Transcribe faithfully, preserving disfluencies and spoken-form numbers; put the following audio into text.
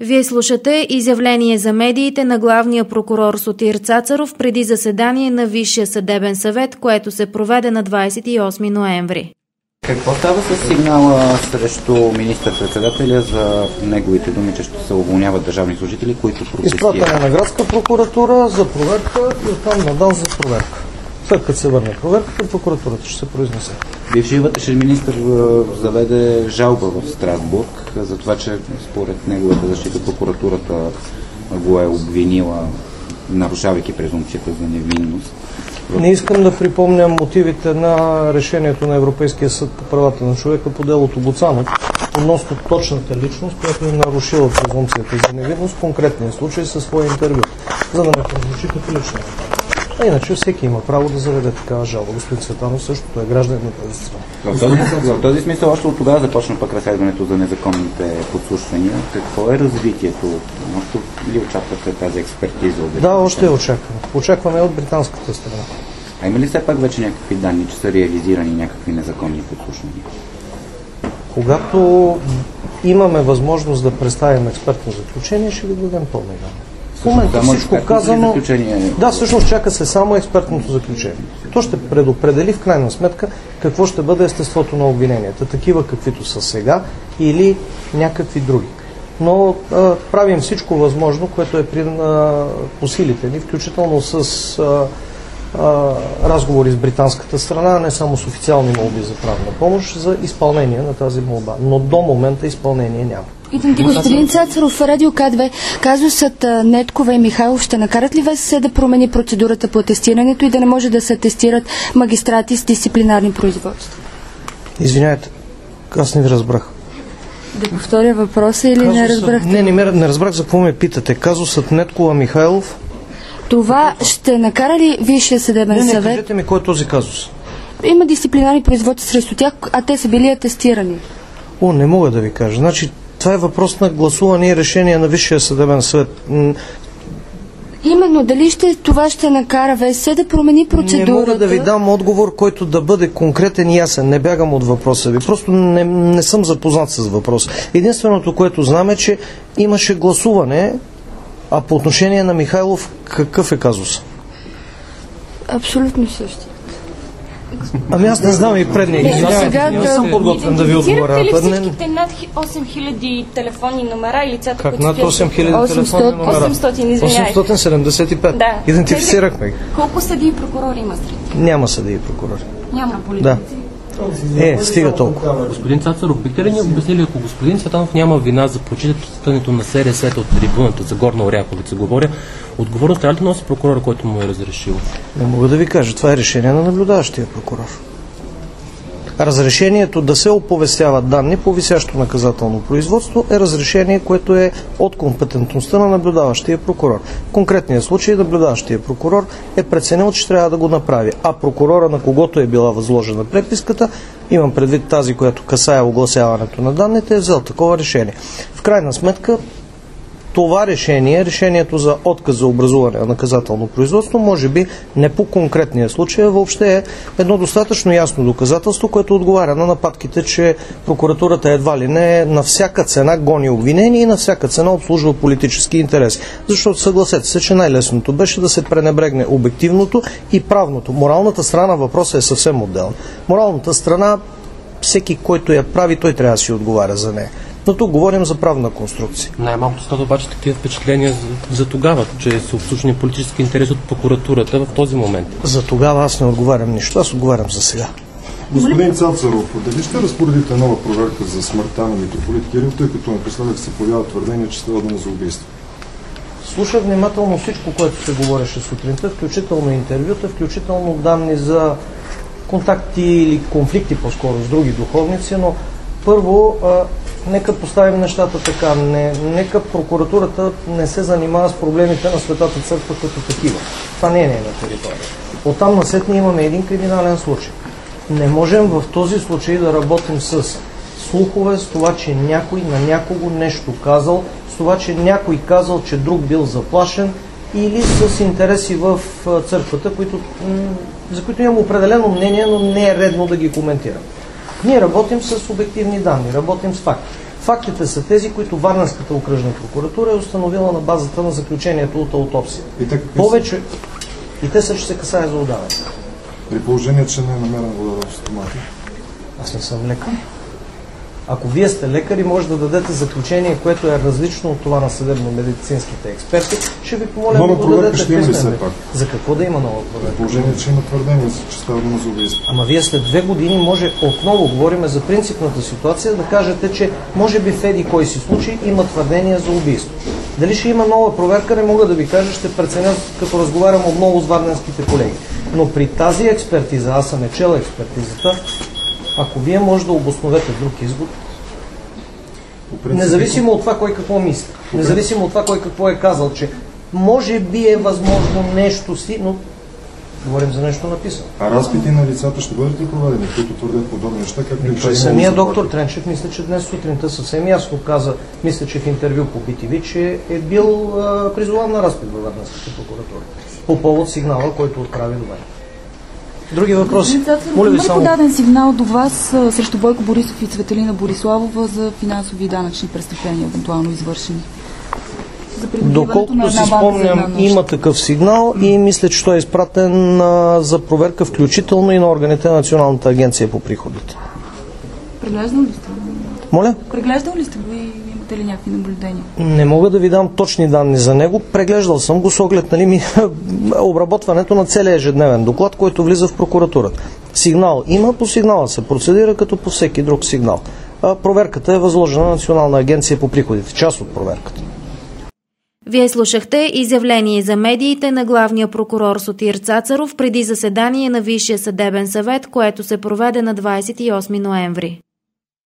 Вие слушате изявление за медиите на главния прокурор Сотир Цацаров преди заседание на Висшия съдебен съвет, което се проведе на двадесет и осми ноември. Какво става с сигнала срещу министър-председателя за неговите думи, че ще се уволняват държавни служители, които протестират? Изпратена на градска прокуратура за проверка и оттам надал за проверка. След като се върне проверката, прокуратурата ще се произнесе. Бившият вътрешен министър заведе жалба в Страсбург за това, че според неговата защита прокуратурата го е обвинила, нарушавайки презумпцията за невинност. Не искам да припомням мотивите на решението на Европейския съд по правата на човека по делото Гуцанов относно точната личност, която е нарушила презумпцията за невинност в конкретния случай със свое интервю, за да не прозвучи като лична. А иначе всеки има право да заведе такава жалба. Господин Цветанов също е гражданин на тази страна. В този, в този смисъл още от тогава започна пък разследването за незаконните подслушвания. Какво е развитието? Още ли очаквате тази експертиза? Да, още е очакваме. Очакваме от британската страна. А има ли все пак вече някакви данни, че са реализирани някакви незаконни подслушвания? Когато имаме възможност да представим експертно заключение, ще ви дадем пълни данни. В момента да, всичко казано... Да, всъщност чака се само експертното заключение. То ще предопредели в крайна сметка какво ще бъде естеството на обвиненията, такива каквито са сега или някакви други. Но а, правим всичко възможно, което е при а, по силите ни, включително с а, а, разговори с британската страна, не само с официални молби за правна помощ, за изпълнение на тази молба. Но до момента изпълнение няма. Питам ти, господин Цацаров, Радио К две, казусът Неткова и Михайлов ще накарат ли ВСС да промени процедурата по атестирането и да не може да се атестират магистрати с дисциплинарни производства? Извинявайте, аз не ви разбрах. Да повторя въпроса или казусът... не разбрах? Не, не, не разбрах за какво ме питате. Казусът Неткова Михайлов? Това ще накара ли Висшия съдебен не, не, съвет? Не, кажете ми кой е този казус. Има дисциплинарни производства срещу тях, а те са били атестирани. О, не мога да ви кажа. Значи, това е въпрос на гласуване и решение на Висшия съдебен съвет. Именно, дали ще, това ще накара ВСС да промени процедурата? Не мога да ви дам отговор, който да бъде конкретен и ясен. Не бягам от въпроса ви. Просто не, не съм запознат с въпроса. Единственото, което знам е, че имаше гласуване, а по отношение на Михайлов, какъв е казус? Абсолютно същия. Ами аз не знам и предния. Не, сега не съм подготвен да ви отговоря. Идентифицирате ли всичките над осем хиляди телефонни номера и лицата, как които... над осем хиляди телефонни номера? осемстотин, извинявайте. осемстотин седемдесет и пет. Да. Идентифицирахме ги. Колко съдии и прокурори има сред? Няма съдии и прокурори. Няма политици. Да. Е, стига толкова. Господин Цацаров, бихте ли ни обяснили, ако господин Цветанов няма вина за прочитането на СРС-та от трибуната за Горна Оряховица, говоря, отговорност трябва ли носи прокурора, който му е разрешил? Не мога да ви кажа. Това е решение на наблюдаващия прокурор. Разрешението да се оповестяват данни по висящо наказателно производство е разрешение, което е от компетентността на наблюдаващия прокурор. В конкретния случай наблюдаващия прокурор е преценил, че трябва да го направи, а прокурора, на когото е била възложена преписката, имам предвид тази, която касае огласяването на данните, е взел такова решение. В крайна сметка, това решение, решението за отказ за образуване на наказателно производство, може би не по конкретния случай, а въобще е едно достатъчно ясно доказателство, което отговаря на нападките, че прокуратурата едва ли не на всяка цена гони обвинения и на всяка цена обслужва политически интерес. Защото съгласете се, че най-лесното беше да се пренебрегне обективното и правното. Моралната страна въпроса е съвсем отделна. Моралната страна, всеки, който я прави, той трябва да си отговаря за нея. Но тук говорим за правна конструкция. Най-малкото става обаче такива впечатления за, за тогава, че са обслужени политически интерес от прокуратурата в този момент. За тогава аз не отговарям нищо, аз отговарям за сега. Господин Цацаров, дали ще разпоредите нова проверка за смъртта на митрополит Кирил, тъй като напоследък се появява твърдение, че става дума за убийство? Слушах внимателно всичко, което се говореше сутринта, включително интервюта, включително данни за контакти или конфликти по-скоро с други духовници, но първо, а, нека поставим нещата така. Не, нека прокуратурата не се занимава с проблемите на Светата църква като такива. Това не е нейна територия. Оттам насетне имаме един криминален случай. Не можем в този случай да работим с слухове, с това, че някой на някого нещо казал, с това, че някой казал, че друг бил заплашен или с интереси в църквата, които, за които имам определено мнение, но не е редно да ги коментирам. Ние работим с обективни данни, работим с факти. Фактите са тези, които Варненската окръжна прокуратура е установила на базата на заключението от аутопсия. И так, Повече и те също се касае за удаване. При положение, че не е намерена вода в стомата. Аз не съм лекар. Ако вие сте лекар и може да дадете заключение, което е различно от това на съдебно-медицинските експерти, ще ви помоля да го дадете писмено. За какво да има нова проверка? При положение, че има твърдение, че става дума за убийство. Ама вие след две години може отново, говорим за принципната ситуация, да кажете, че може би в еди кой си случай има твърдение за убийство. Дали ще има нова проверка, не мога да ви кажа, ще преценя, като разговарям отново с варненските колеги. Но при тази експертиза, аз съм е чела експертизата, ако вие може да обосновете друг извод, независимо от това кой какво мисли, независимо от това кой какво е казал, че може би е възможно нещо си, но говорим за нещо написано. А разпити на лицата ще бъдат ли проведени, които твърдят подобни неща? Как Той самия доктор Тренчев, мисля, че днес сутринта съвсем ясно каза, мисля, че в интервю по би ти ви, че е бил а, призован на разпит във Варненската прокуратура по повод сигнала, който отправи до мен. Други въпроси? Моля ви, само... подаден сигнал до вас а, срещу Бойко Борисов и Цветелина Бориславова за финансови и данъчни престъпления, евентуално извършени? Доколкото си спомням, има такъв сигнал и мисля, че той е изпратен а, за проверка, включително и на органите на Националната агенция по приходите. Преглеждал ли сте? Моля? Преглеждал ли сте го и имате ли някакви наблюдения? Не мога да ви дам точни данни за него. Преглеждал съм го с оглед, нали, ми, обработването на целия ежедневен доклад, който влиза в прокуратурата. Сигнал има, по сигнала се процедира като по всеки друг сигнал. А проверката е възложена на Национална агенция по приходите, част от проверката. Вие слушахте изявление за медиите на главния прокурор Сотир Цацаров преди заседание на Висшия съдебен съвет, което се проведе на двадесет и осми ноември.